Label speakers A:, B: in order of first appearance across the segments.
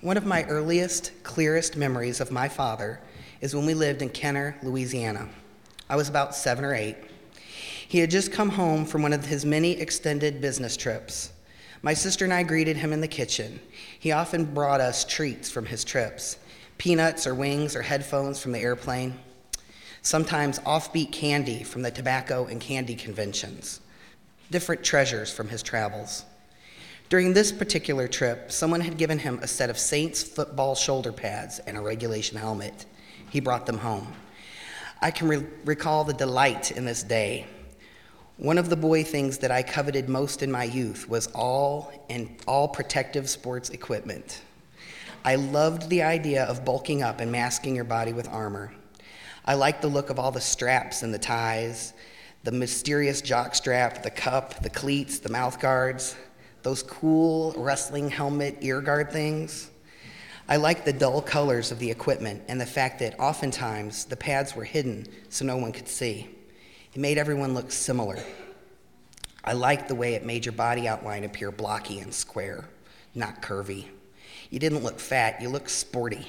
A: One of my earliest, clearest memories of my father is when we lived in Kenner, Louisiana. I was about 7 or 8. He had just come home from one of his many extended business trips. My sister and I greeted him in the kitchen. He often brought us treats from his trips, peanuts or wings or headphones from the airplane, sometimes offbeat candy from the tobacco and candy conventions, different treasures from his travels. During this particular trip, someone had given him a set of Saints football shoulder pads and a regulation helmet. He brought them home. I can recall the delight in this day. One of the boy things that I coveted most in my youth was all protective sports equipment. I loved the idea of bulking up and masking your body with armor. I liked the look of all the straps and the ties, the mysterious jock strap, the cup, the cleats, the mouth guards, those cool wrestling helmet ear guard things. I liked the dull colors of the equipment and the fact that oftentimes the pads were hidden so no one could see. It made everyone look similar. I liked the way it made your body outline appear blocky and square, not curvy. You didn't look fat, you looked sporty.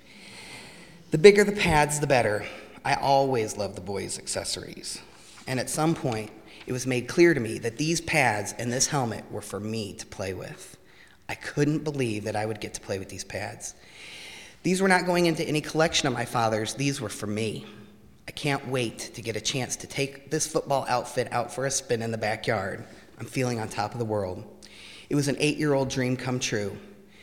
A: The bigger the pads, the better. I always loved the boys' accessories. And at some point, it was made clear to me that these pads and this helmet were for me to play with. I couldn't believe that I would get to play with these pads. These were not going into any collection of my father's, these were for me. I can't wait to get a chance to take this football outfit out for a spin in the backyard. I'm feeling on top of the world. It was an 8-year-old dream come true.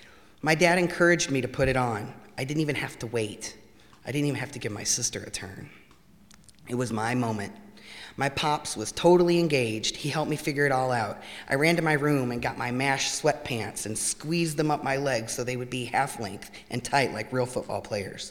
A: My dad encouraged me to put it on. I didn't even have to wait. I didn't even have to give my sister a turn. It was my moment. My pops was totally engaged. He helped me figure it all out. I ran to my room and got my MASH sweatpants and squeezed them up my legs so they would be half length and tight like real football players.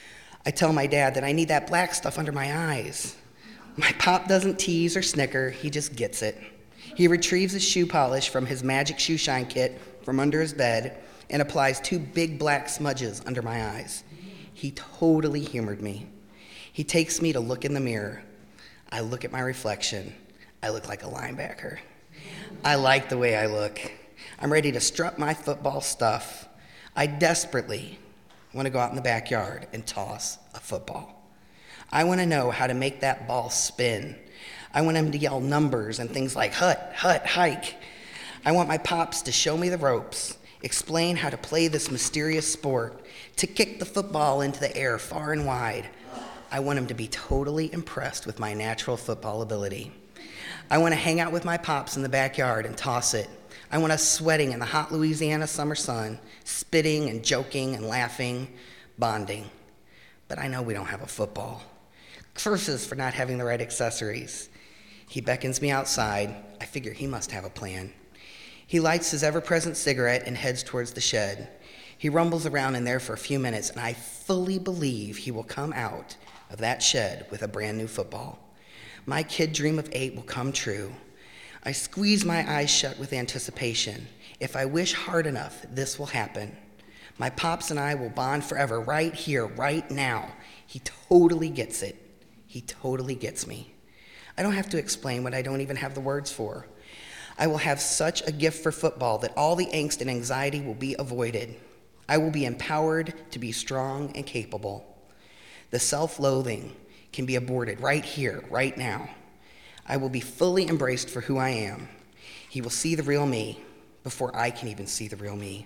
A: I tell my dad that I need that black stuff under my eyes. My pop doesn't tease or snicker, he just gets it. He retrieves his shoe polish from his magic shoe shine kit from under his bed and applies 2 big black smudges under my eyes. He totally humored me. He takes me to look in the mirror. I look at my reflection. I look like a linebacker. I like the way I look. I'm ready to strut my football stuff. I desperately want to go out in the backyard and toss a football. I want to know how to make that ball spin. I want him to yell numbers and things like hut, hut, hike. I want my pops to show me the ropes, explain how to play this mysterious sport, to kick the football into the air far and wide. I want him to be totally impressed with my natural football ability. I want to hang out with my pops in the backyard and toss it. I want us sweating in the hot Louisiana summer sun, spitting and joking and laughing, bonding. But I know we don't have a football. Curses for not having the right accessories. He beckons me outside. I figure he must have a plan. He lights his ever-present cigarette and heads towards the shed. He rumbles around in there for a few minutes, and I fully believe he will come out of that shed with a brand new football. My kid dream of 8 will come true. I squeeze my eyes shut with anticipation. If I wish hard enough, this will happen. My pops and I will bond forever right here, right now. He totally gets it. He totally gets me. I don't have to explain what I don't even have the words for. I will have such a gift for football that all the angst and anxiety will be avoided. I will be empowered to be strong and capable. The self-loathing can be aborted right here, right now. I will be fully embraced for who I am. He will see the real me before I can even see the real me.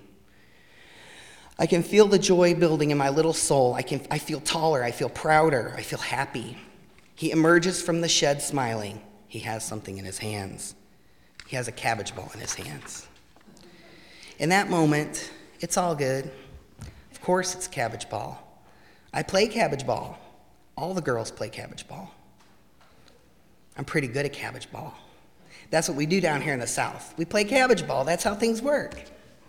A: I can feel the joy building in my little soul. I feel taller, I feel prouder, I feel happy. He emerges from the shed smiling. He has something in his hands. He has a cabbage ball in his hands. In that moment, it's all good. Of course it's cabbage ball. I play cabbage ball. All the girls play cabbage ball. I'm pretty good at cabbage ball. That's what we do down here in the South. We play cabbage ball. That's how things work.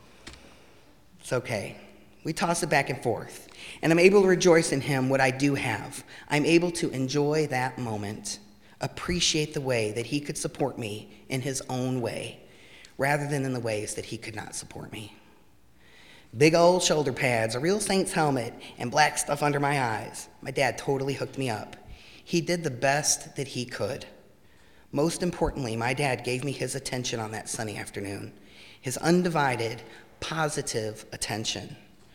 A: It's okay. We toss it back and forth. And I'm able to rejoice in him what I do have. I'm able to enjoy that moment, appreciate the way that he could support me in his own way, rather than in the ways that he could not support me. Big old shoulder pads, a real Saints helmet, and black stuff under my eyes. My dad totally hooked me up. He did the best that he could. Most importantly, my dad gave me his attention on that sunny afternoon, his undivided, positive attention.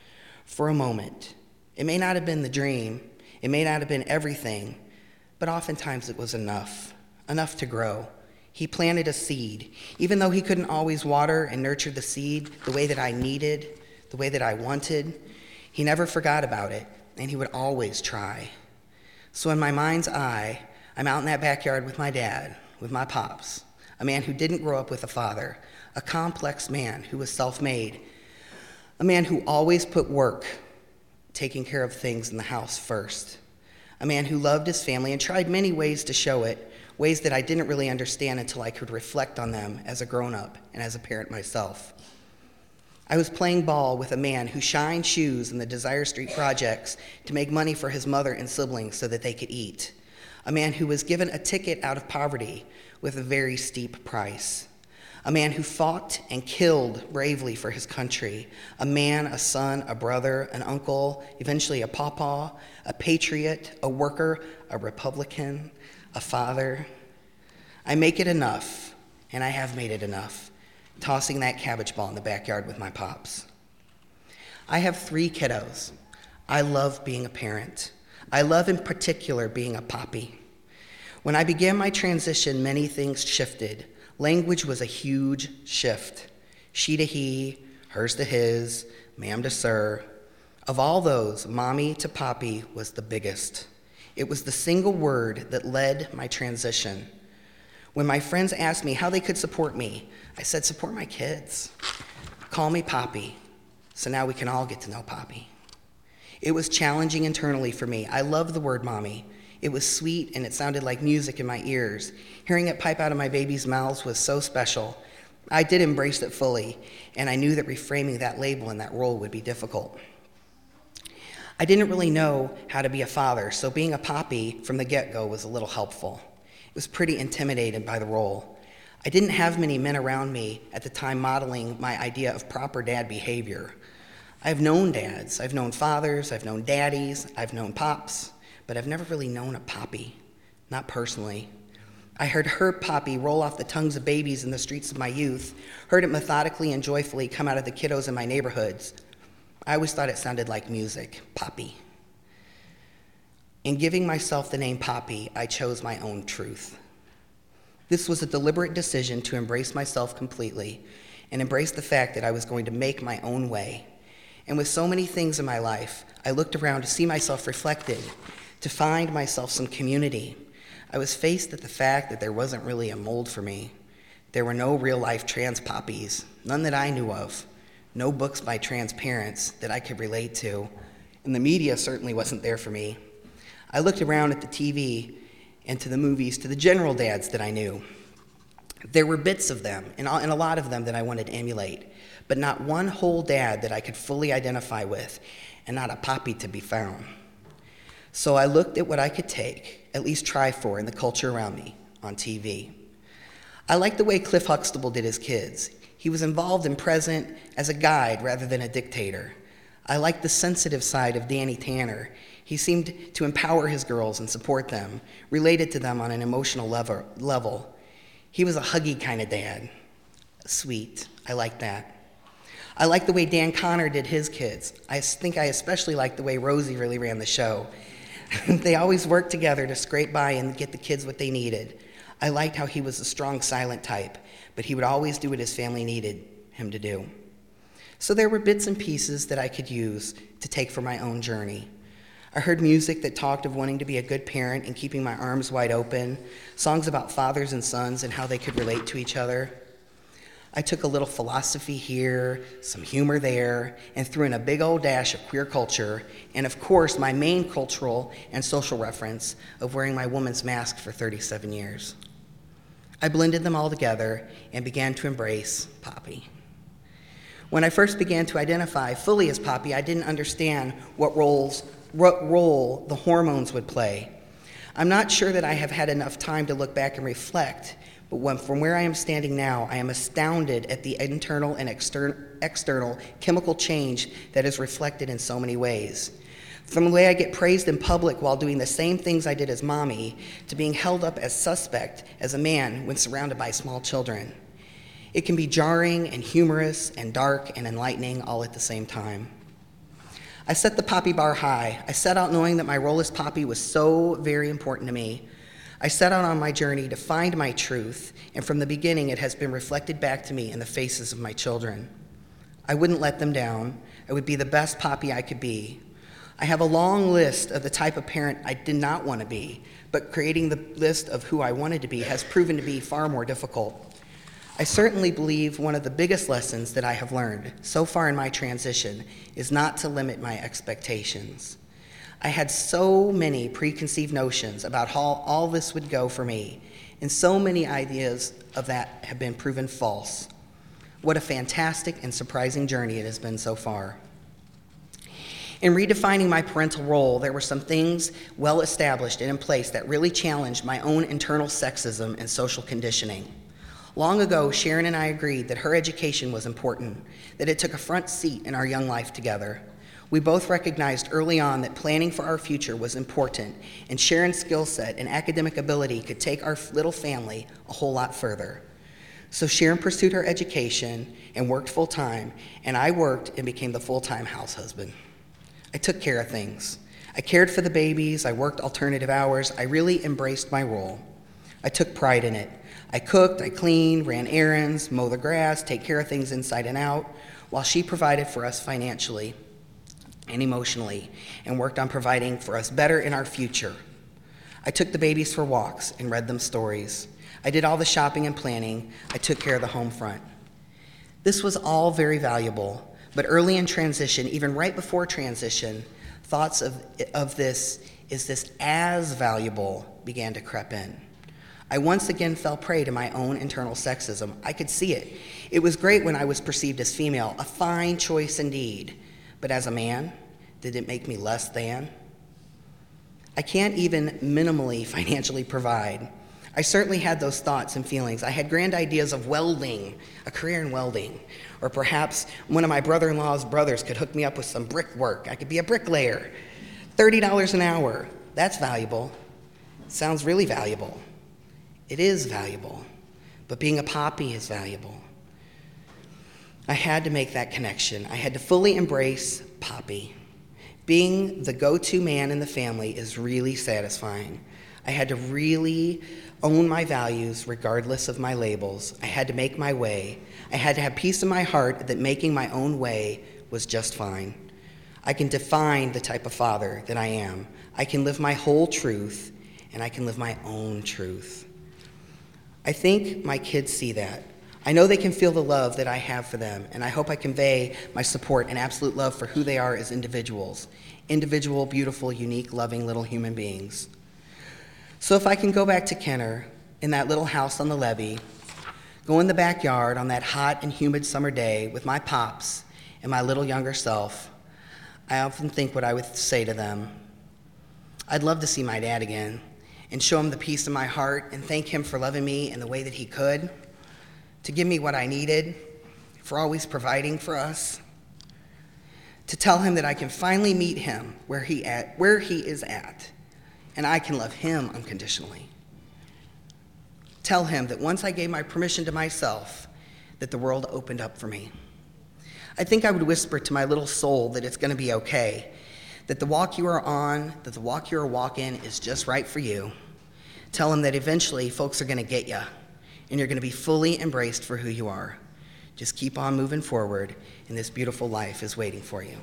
A: for a moment. It may not have been the dream, it may not have been everything, but oftentimes it was enough to grow. He planted a seed. Even though he couldn't always water and nurture the seed the way that I needed, the way that I wanted, he never forgot about it, and he would always try. So in my mind's eye, I'm out in that backyard with my dad, with my pops, a man who didn't grow up with a father, a complex man who was self-made, a man who always put work, taking care of things in the house first, a man who loved his family and tried many ways to show it, ways that I didn't really understand until I could reflect on them as a grown-up and as a parent myself. I was playing ball with a man who shined shoes in the Desire Street projects to make money for his mother and siblings so that they could eat, a man who was given a ticket out of poverty with a very steep price, a man who fought and killed bravely for his country, a man, a son, a brother, an uncle, eventually a pawpaw, a patriot, a worker, a Republican, a father. I make it enough, and I have made it enough, tossing that cabbage ball in the backyard with my pops. I have 3 kiddos. I love being a parent. I love in particular being a poppy. When I began my transition, many things shifted. Language was a huge shift. She to he, hers to his, ma'am to sir. Of all those, mommy to poppy was the biggest. It was the single word that led my transition. When my friends asked me how they could support me, I said, support my kids. Call me Poppy, so now we can all get to know Poppy. It was challenging internally for me. I loved the word mommy. It was sweet and it sounded like music in my ears. Hearing it pipe out of my baby's mouths was so special. I did embrace it fully, and I knew that reframing that label and that role would be difficult. I didn't really know how to be a father, so being a poppy from the get-go was a little helpful. It was pretty intimidated by the role. I didn't have many men around me at the time modeling my idea of proper dad behavior. I've known dads, I've known fathers, I've known daddies, I've known pops, but I've never really known a poppy, not personally. I heard her poppy roll off the tongues of babies in the streets of my youth, heard it methodically and joyfully come out of the kiddos in my neighborhoods. I always thought it sounded like music, poppy. In giving myself the name Poppy, I chose my own truth. This was a deliberate decision to embrace myself completely and embrace the fact that I was going to make my own way. And with so many things in my life, I looked around to see myself reflected, to find myself some community. I was faced with the fact that there wasn't really a mold for me. There were no real-life trans poppies, none that I knew of, no books by trans parents that I could relate to, and the media certainly wasn't there for me. I looked around at the TV and to the movies, to the general dads that I knew. There were bits of them, and a lot of them that I wanted to emulate, but not one whole dad that I could fully identify with, and not a poppy to be found. So I looked at what I could take, at least try for, in the culture around me, on TV. I liked the way Cliff Huxtable did his kids. He was involved and present as a guide rather than a dictator. I liked the sensitive side of Danny Tanner. He seemed to empower his girls and support them, related to them on an emotional level. He was a huggy kind of dad. Sweet. I liked that. I liked the way Dan Connor did his kids. I think I especially liked the way Rosie really ran the show. They always worked together to scrape by and get the kids what they needed. I liked how he was a strong, silent type, but he would always do what his family needed him to do. So there were bits and pieces that I could use to take for my own journey. I heard music that talked of wanting to be a good parent and keeping my arms wide open, songs about fathers and sons and how they could relate to each other. I took a little philosophy here, some humor there, and threw in a big old dash of queer culture, and of course my main cultural and social reference of wearing my woman's mask for 37 years. I blended them all together and began to embrace Poppy. When I first began to identify fully as Poppy, I didn't understand what role the hormones would play. I'm not sure that I have had enough time to look back and reflect, but from where I am standing now, I am astounded at the internal and external chemical change that is reflected in so many ways. From the way I get praised in public while doing the same things I did as mommy, to being held up as suspect as a man when surrounded by small children. It can be jarring and humorous and dark and enlightening all at the same time. I set the Poppy bar high. I set out knowing that my role as Poppy was so very important to me. I set out on my journey to find my truth, and from the beginning it has been reflected back to me in the faces of my children. I wouldn't let them down. I would be the best Poppy I could be. I have a long list of the type of parent I did not want to be, but creating the list of who I wanted to be has proven to be far more difficult. I certainly believe one of the biggest lessons that I have learned so far in my transition is not to limit my expectations. I had so many preconceived notions about how all this would go for me, and so many ideas of that have been proven false. What a fantastic and surprising journey it has been so far. In redefining my parental role, there were some things well established and in place that really challenged my own internal sexism and social conditioning. Long ago, Sharon and I agreed that her education was important, that it took a front seat in our young life together. We both recognized early on that planning for our future was important, and Sharon's skill set and academic ability could take our little family a whole lot further. So Sharon pursued her education and worked full-time, and I worked and became the full-time house husband. I took care of things. I cared for the babies, I worked alternative hours, I really embraced my role. I took pride in it. I cooked, I cleaned, ran errands, mowed the grass, take care of things inside and out, while she provided for us financially and emotionally, and worked on providing for us better in our future. I took the babies for walks and read them stories. I did all the shopping and planning. I took care of the home front. This was all very valuable, but early in transition, even right before transition, thoughts of this, is this as valuable, began to creep in. I once again fell prey to my own internal sexism. I could see it. It was great when I was perceived as female, a fine choice indeed. But as a man, did it make me less than? I can't even minimally financially provide. I certainly had those thoughts and feelings. I had grand ideas of welding, a career in welding, or perhaps one of my brother-in-law's brothers could hook me up with some brick work. I could be a bricklayer. $30 an hour, that's valuable. Sounds really valuable. It is valuable, but being a Poppy is valuable. I had to make that connection. I had to fully embrace Poppy. Being the go-to man in the family is really satisfying. I had to really own my values regardless of my labels. I had to make my way. I had to have peace in my heart that making my own way was just fine. I can define the type of father that I am. I can live my whole truth, and I can live my own truth. I think my kids see that. I know they can feel the love that I have for them, and I hope I convey my support and absolute love for who they are as individuals. Individual, beautiful, unique, loving little human beings. So if I can go back to Kenner, in that little house on the levee, go in the backyard on that hot and humid summer day with my pops and my little younger self, I often think what I would say to them. I'd love to see my dad again and show him the peace in my heart and thank him for loving me in the way that he could, to give me what I needed, for always providing for us, to tell him that I can finally meet him where he is at, and I can love him unconditionally. Tell him that once I gave my permission to myself, that the world opened up for me. I think I would whisper to my little soul that it's going to be okay, that the walk you are on, that the walk you are walking is just right for you. Tell him that eventually folks are going to get you, and you're going to be fully embraced for who you are. Just keep on moving forward, and this beautiful life is waiting for you.